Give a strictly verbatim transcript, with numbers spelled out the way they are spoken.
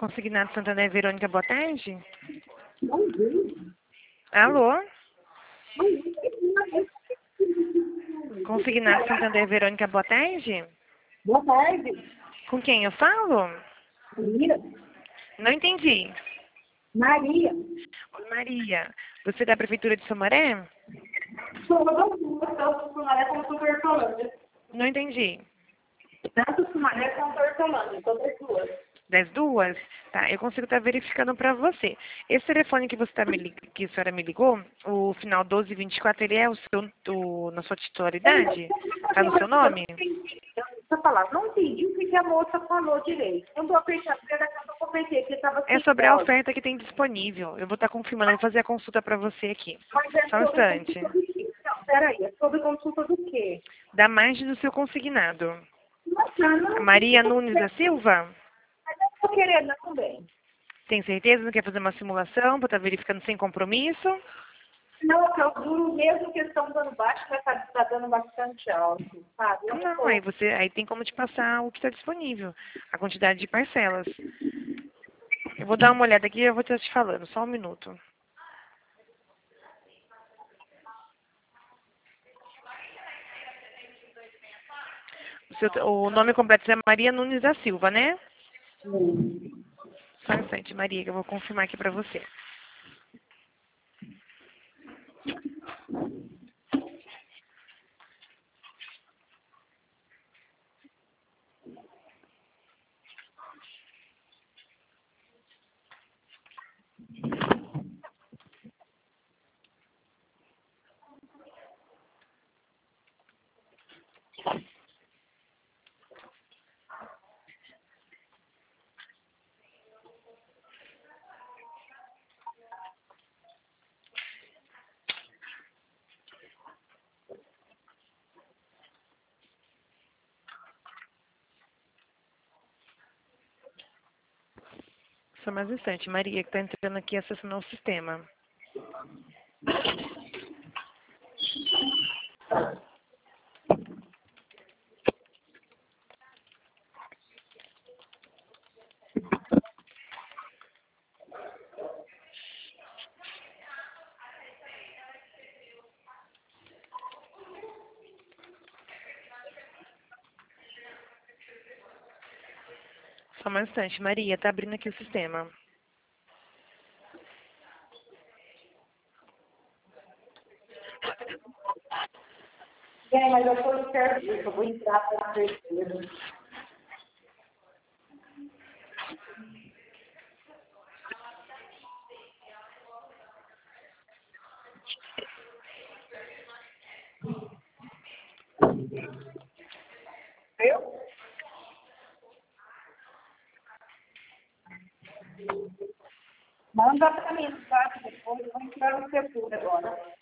Consignado Santander, Verônica, boa tarde. Bom dia. Alô? Bom dia. Consignado Santander, Verônica, boa tarde. Boa tarde. Com quem eu falo? Maria. Não entendi. Maria. Oi, Maria. Você é da Prefeitura de Sumaré? Sou das duas, tanto Sumaré quanto Hortolândia. Não entendi. Tanto Sumaré quanto Hortolândia, sou das duas. Das duas? Tá, eu consigo estar verificando para você. Esse telefone que você tá me lig... que a senhora me ligou, o final doze vinte e quatro, ele é o seu, o... na sua titularidade? Tá no seu nome? Deixa eu falar, não entendi o que que a moça falou direito. Eu vou apertar, porque daqui a pouco eu pensei que estava É sobre a oferta que tem disponível. Eu vou estar confirmando, vou fazer a consulta para você aqui. Mas é Só um sobre instante. consulta do quê? Não, peraí, é sobre consulta do quê? Da margem do seu consignado. Nossa, não. Maria Nunes da Silva? Mas eu estou querendo também. Tem certeza? Não quer fazer uma simulação para estar verificando sem compromisso? Não, que eu juro mesmo que eles estão dando baixo, mas está tá dando bastante alto, sabe? Eu Não, tô... aí você aí tem como te passar o que está disponível, a quantidade de parcelas. Eu vou dar uma olhada aqui e eu vou estar te falando, só um minuto. O, seu, o nome completo é Maria Nunes da Silva, né? Hum. Só um instante, Maria, que eu vou confirmar aqui para você. Só mais um instante, Maria, que está entrando aqui acessando o sistema. Só mais um instante, Maria, está abrindo aqui o sistema. É, mas eu estou no serviço, eu vou entrar para a terceira. Eu? Manda para mim, tá? Depois eu vou entrar no seguro agora.